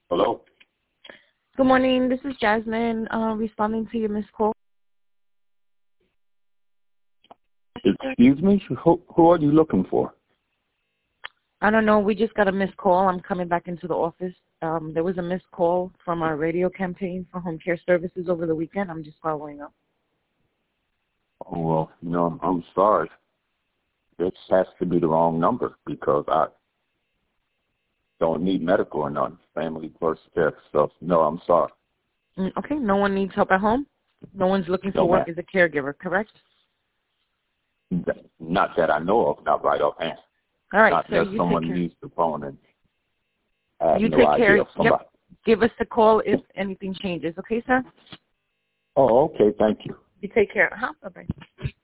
Hello? Good morning. This is Jasmine responding to your missed call. Excuse me? Who are you looking for? I don't know. We just got a missed call. I'm coming back into the office. There was a missed call from our radio campaign for home care services over the weekend. I'm just following up. Oh, well, no, I'm sorry. This has to be the wrong number because I don't need medical or none. Family first care stuff. No, I'm sorry. Okay. No one needs help at home? No one's looking for work as a caregiver, correct? Not that I know of, not right offhand. All right. Not So that someone needs the phone and I have you no take idea care. of somebody. Yep. Give us a call if anything changes. Okay, sir? Oh, okay. Thank you. You take care. Bye-bye.